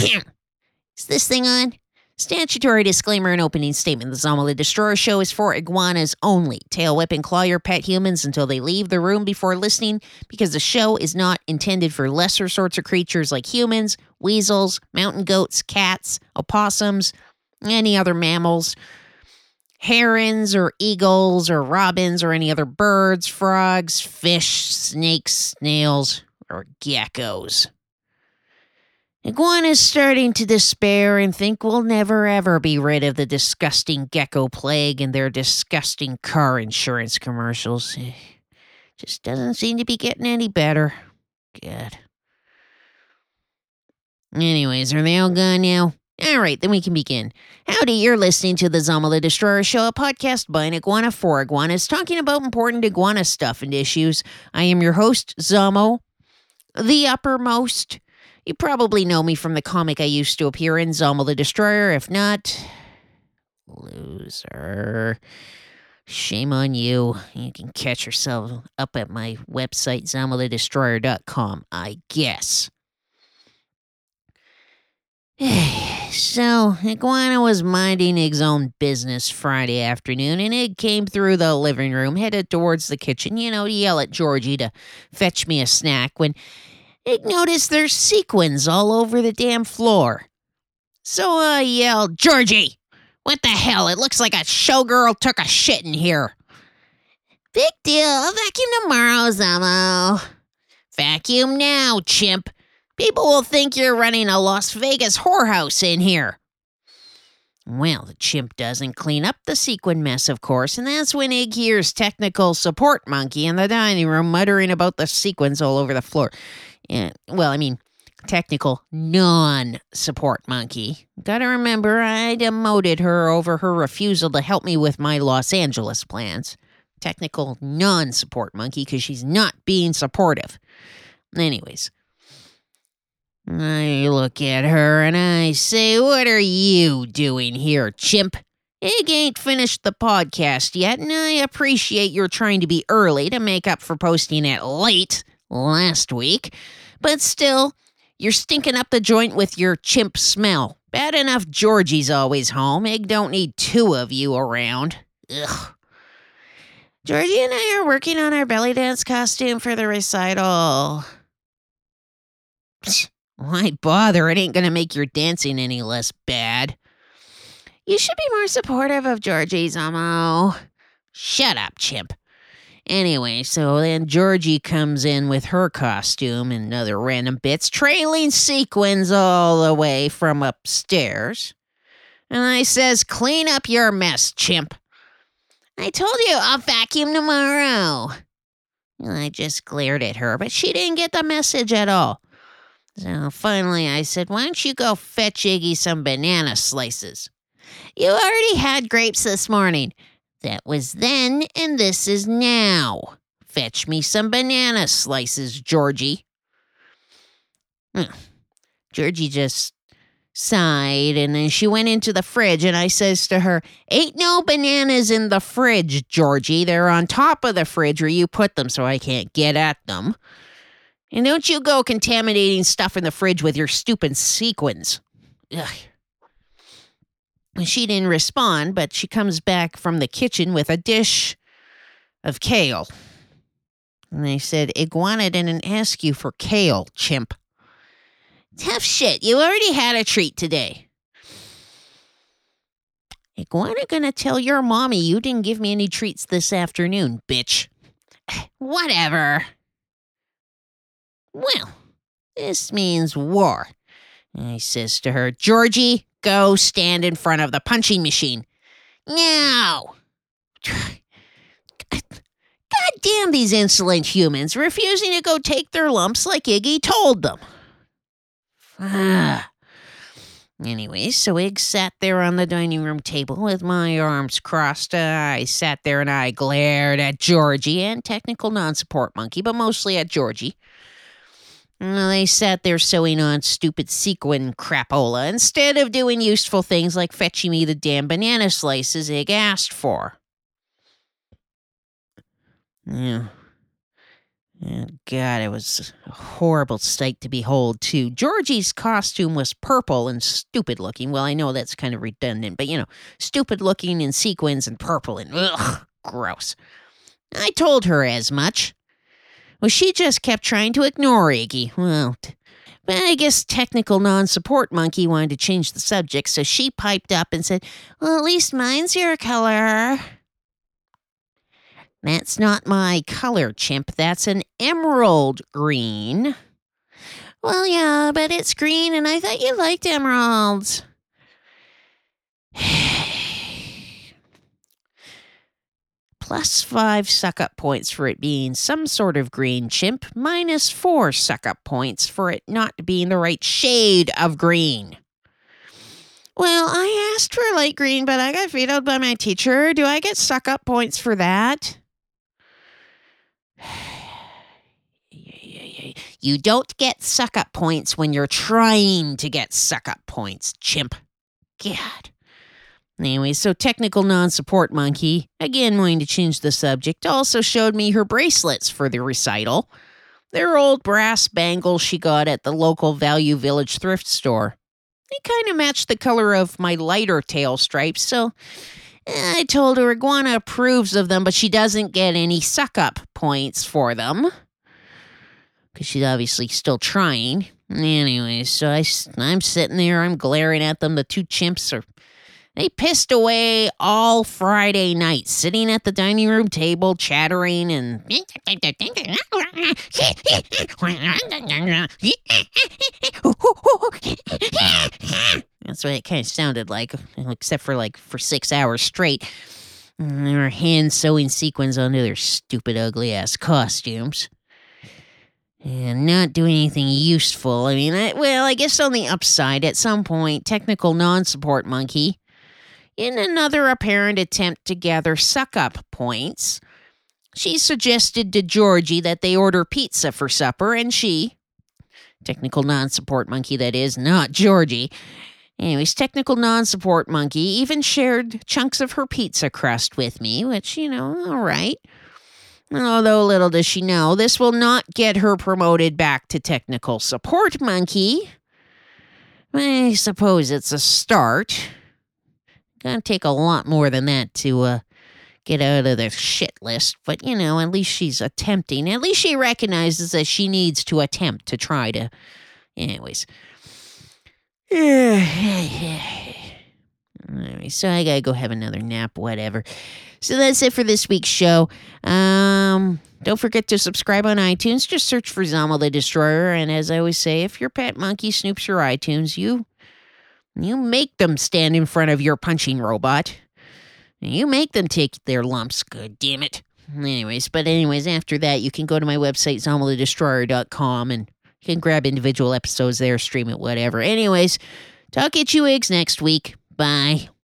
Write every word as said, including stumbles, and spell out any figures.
Is this thing on? Statutory disclaimer and opening statement. The Zombie the Destroyer show is for iguanas only. Tail whip and claw your pet humans until they leave the room before listening, because the show is not intended for lesser sorts of creatures like humans, weasels, mountain goats, cats, opossums, any other mammals, herons or eagles or robins or any other birds, frogs, fish, snakes, snails, or geckos. Iguana's starting to despair and think we'll never ever be rid of the disgusting gecko plague and their disgusting car insurance commercials. Just doesn't seem to be getting any better. God. Anyways, are they all gone now? All right, then we can begin. Howdy, you're listening to the Zombie the Destroyer show, a podcast by an iguana for iguanas, talking about important iguana stuff and issues. I am your host, Zomo, the uppermost. You probably know me from the comic I used to appear in, Zombie the Destroyer. If not, loser. Shame on you. You can catch yourself up at my website, zombie the destroyer dot com, I guess. So, Iguana was minding Ig's own business Friday afternoon, and Ig came through the living room, headed towards the kitchen, you know, to yell at Georgie to fetch me a snack, when Ig noticed there's sequins all over the damn floor. So I yelled, "Georgie, what the hell? It looks like a showgirl took a shit in here." "Big deal. I'll vacuum tomorrow, Zomo." "Vacuum now, chimp. People will think you're running a Las Vegas whorehouse in here." Well, the chimp doesn't clean up the sequin mess, of course, and that's when Ig hears technical support monkey in the dining room muttering about the sequins all over the floor. Yeah, well, I mean, technical non-support monkey. Gotta remember, I demoted her over her refusal to help me with my Los Angeles plans. Technical non-support monkey, because she's not being supportive. Anyways, I look at her and I say, "What are you doing here, chimp? Ig ain't finished the podcast yet, and I appreciate you're trying to be early to make up for posting it late last week, but still, you're stinking up the joint with your chimp smell. Bad enough Georgie's always home. Ig don't need two of you around. Ugh. Georgie and I are working on our belly dance costume for the recital." Psh, why bother? It ain't gonna make your dancing any less bad. "You should be more supportive of Georgie, Zomo." "Shut up, chimp." Anyway, so then Georgie comes in with her costume and other random bits, trailing sequins all the way from upstairs. And I says, "Clean up your mess, chimp." "I told you I'll vacuum tomorrow." And I just glared at her, but she didn't get the message at all. So finally I said, "Why don't you go fetch Iggy some banana slices?" "You already had grapes this morning." "That was then, and this is now. Fetch me some banana slices, Georgie." Hmm. Georgie just sighed, and then she went into the fridge, and I says to her, "Ain't no bananas in the fridge, Georgie. They're on top of the fridge where you put them, so I can't get at them. And don't you go contaminating stuff in the fridge with your stupid sequins." Ugh. She didn't respond, but she comes back from the kitchen with a dish of kale. And I said, "Iguana didn't ask you for kale, chimp." "Tough shit. You already had a treat today." "Iguana gonna tell your mommy you didn't give me any treats this afternoon, bitch." "Whatever." "Well, this means war." I says to her, "Georgie, go stand in front of the punching machine." "No." God damn these insolent humans, refusing to go take their lumps like Iggy told them. Anyway, so Ig sat there on the dining room table with my arms crossed. Uh, I sat there and I glared at Georgie and technical non-support monkey, but mostly at Georgie. Well, they sat there sewing on stupid sequin crapola instead of doing useful things like fetching me the damn banana slices Ig asked for. Yeah. And God, it was a horrible sight to behold, too. Georgie's costume was purple and stupid looking. Well, I know that's kind of redundant, but you know, stupid looking in sequins and purple and ugh, gross. I told her as much. Well, she just kept trying to ignore Iggy. Well, t- but I guess technical non-support monkey wanted to change the subject, so she piped up and said, well, at least mine's your color. That's not my color, chimp. That's an emerald green. Well, yeah, but it's green, and I thought you liked emeralds. Plus five suck-up points for it being some sort of green, chimp. Minus four suck-up points for it not being the right shade of green. Well, I asked for light green, but I got vetoed by my teacher. Do I get suck-up points for that? You don't get suck-up points when you're trying to get suck-up points, chimp. God. Anyway, so technical non-support monkey, again wanting to change the subject, also showed me her bracelets for the recital. They're old brass bangles she got at the local Value Village thrift store. They kind of match the color of my lighter tail stripes, so I told her Iguana approves of them, but she doesn't get any suck-up points for them. Because she's obviously still trying. Anyway, so I, I'm sitting there, I'm glaring at them. The two chimps are, they pissed away all Friday night, sitting at the dining room table, chattering and... That's what it kind of sounded like, except for like for six hours straight. And they were hand sewing sequins onto their stupid, ugly-ass costumes. And not doing anything useful. I mean, I, well, I guess on the upside, at some point, technical non-support monkey, in another apparent attempt to gather suck-up points, she suggested to Georgie that they order pizza for supper, and she, technical non-support monkey that is, not Georgie, anyways, technical non-support monkey even shared chunks of her pizza crust with me, which, you know, all right. Although little does she know, this will not get her promoted back to technical support monkey. I suppose it's a start. Gonna take a lot more than that to uh, get out of the shit list, but you know, at least she's attempting. At least she recognizes that she needs to attempt to try to. Anyways. Anyway, so I gotta go have another nap, whatever. So that's it for this week's show. Um, don't forget to subscribe on iTunes. Just search for Zombie the Destroyer. And as I always say, if your pet monkey snoops your iTunes, you you make them stand in front of your punching robot. You make them take their lumps. God damn it. Anyways, but anyways, after that, you can go to my website, zombie the destroyer dot com, and you can grab individual episodes there, stream it, whatever. Anyways, talk at you eggs next week. Bye.